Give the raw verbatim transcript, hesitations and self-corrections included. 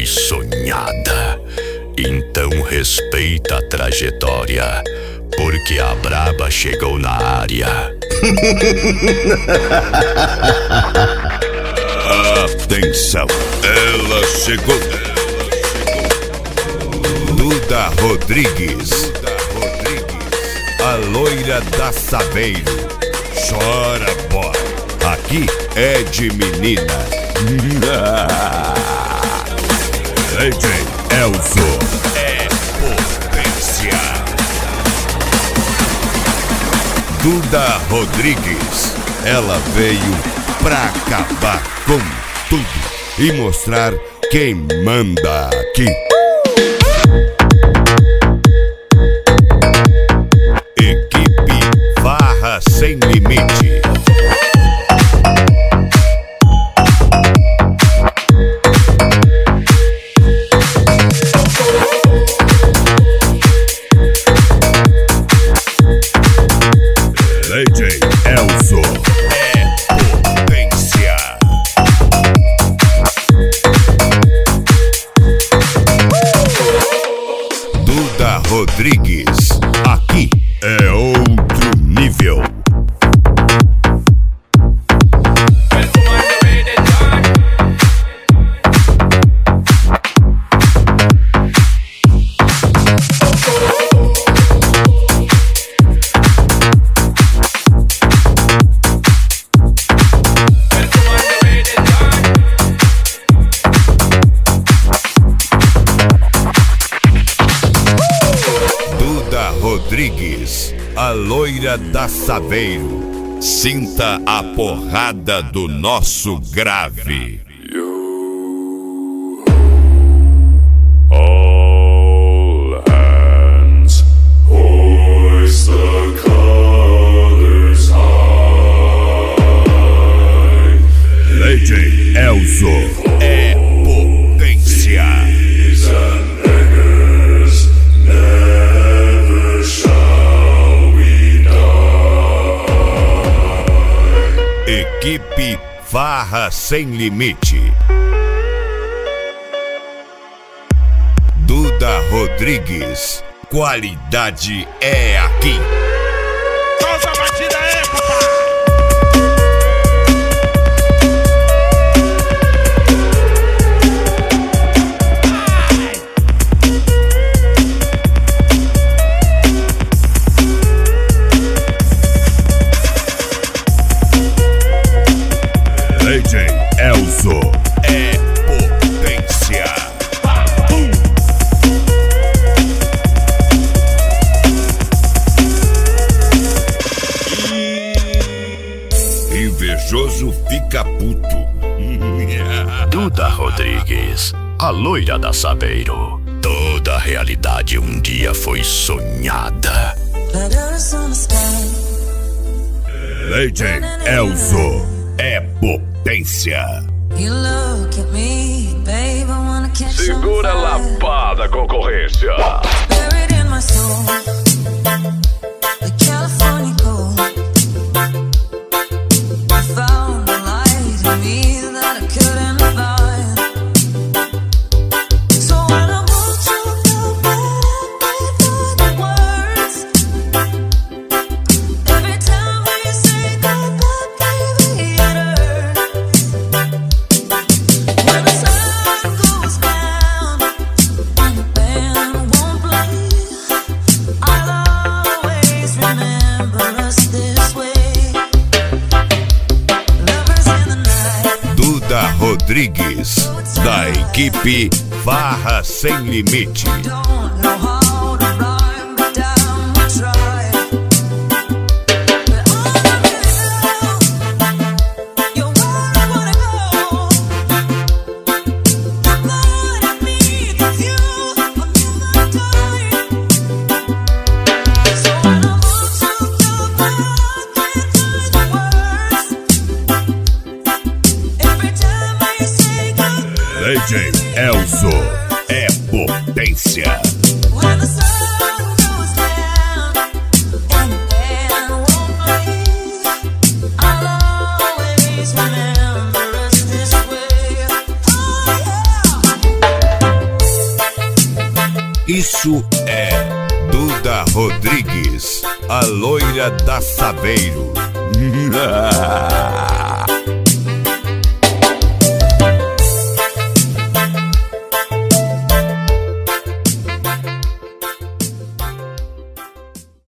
sonhada. Então respeita a trajetória, porque a braba chegou na área. Atenção, ela chegou. Duda Rodrigues, a loira da Saveiro. Chora, boy. Aqui é de menina. D J Elzo é potência. Duda Rodrigues, ela veio pra acabar com tudo e mostrar quem manda aqui. Equipe Farra Sem Limite. D J Elzo é potência. Duda Rodrigues, aqui é outro nível. Rodrigues, a loira da Saveiro. Sinta a porrada do nosso grave. You, all hands, hoist the colors high. D J Elzo é potência. Equipe Farra Sem Limite. Duda Rodrigues, qualidade é aqui. Solta a batida aí, papai! D J Elzo é potência. Invejoso fica puto. Duda Rodrigues, a loira da Saveiro. Toda a realidade um dia foi sonhada. D J Elzo é potência. Segura a lapada, concorrência. Duda Rodrigues, da equipe Farra Sem Limite. D J Elzo é potência. Isso é Duda Rodrigues, a loira da Saveiro.